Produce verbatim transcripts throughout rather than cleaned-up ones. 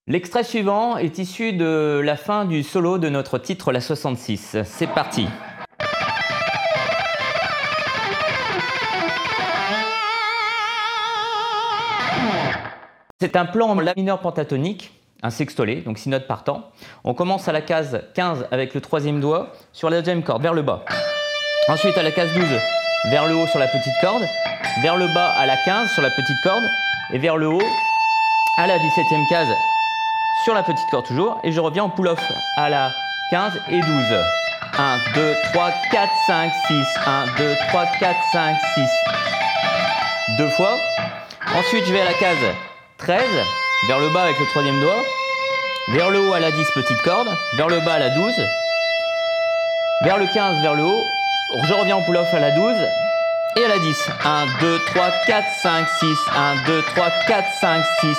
L'extrait suivant est issu de la fin du solo de notre titre La soixante-six. C'est parti. C'est un plan en la mineur pentatonique, un sextolé, donc six notes par temps. On commence à la case quinze avec le troisième doigt sur la deuxième corde, vers le bas. Ensuite à la case douze, vers le haut sur la petite corde, vers le bas à la quinze sur la petite corde, et vers le haut à la dix-septième case sur la petite corde toujours, et je reviens en pull-off à la quinze et douze. un, deux, trois, quatre, cinq, six. un, deux, trois, quatre, cinq, six. Deux fois. Ensuite, je vais à la case treize, vers le bas avec le troisième doigt, vers le haut à la dix, petite corde, vers le bas à la douze, vers le quinze, vers le haut, je reviens en pull-off à la douze et à la dix. un, deux, trois, quatre, cinq, six. un, deux, trois, quatre, cinq, six.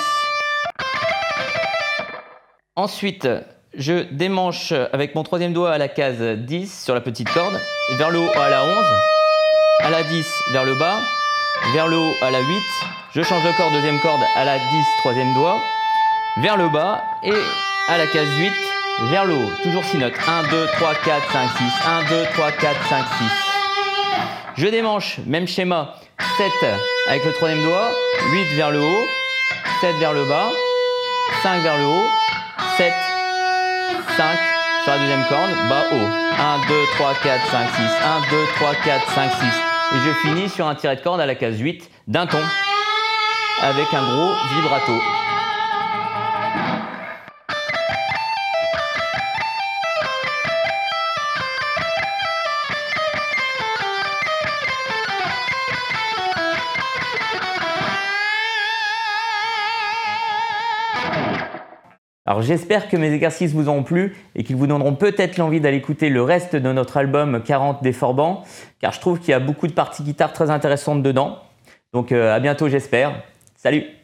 Ensuite, je démanche avec mon troisième doigt à la case dix sur la petite corde, vers le haut à la onze, à la dix vers le bas, vers le haut à la huit, je change de corde, deuxième corde à la dix, troisième doigt, vers le bas et à la case huit, vers le haut, toujours six notes. un, deux, trois, quatre, cinq, six. un, deux, trois, quatre, cinq, six. Je démanche, même schéma, sept avec le troisième doigt, huit vers le haut, sept vers le bas, cinq vers le haut, sept, cinq sur la deuxième corde, bas, haut. un, deux, trois, quatre, cinq, six. un, deux, trois, quatre, cinq, six. Et je finis sur un tiret de corde à la case huit d'un ton avec un gros vibrato. Alors j'espère que mes exercices vous ont plu et qu'ils vous donneront peut-être l'envie d'aller écouter le reste de notre album quarante des Forbans, car je trouve qu'il y a beaucoup de parties guitare très intéressantes dedans. Donc euh, à bientôt j'espère. Salut!